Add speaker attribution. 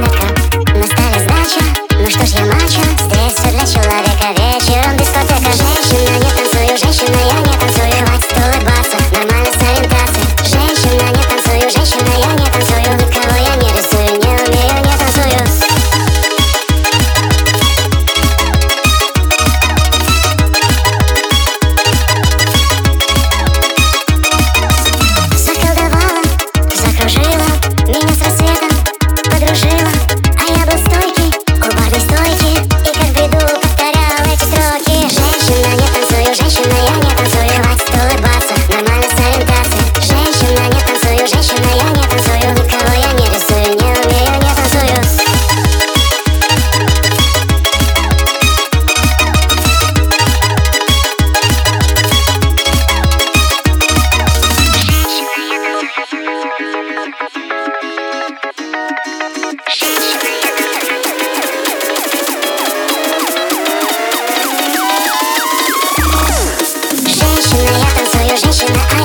Speaker 1: метка, настали сдача. Ну что ж я мачо, здесь все для человека. Вечером дискотека. Женщина, не танцую, женщина, я не танцую. Хватит улыбаться, нормально с ориентацией. Женщина, не танцую, женщина, я не танцую. Никого я не рисую, не умею, не танцую. Заколдовала, закружила меня с рассветом, подружила. А я был стойкий, у барной стойки, и как бреду повторял эти строки. Женщина, не танцую, женщина, я не танцую. Хватит улыбаться, нормально с ориентацией. Женщина, не танцую, женщина, я не танцую. Никого я не рисую, не умею, не танцую. Женщина, я танцую, женщина,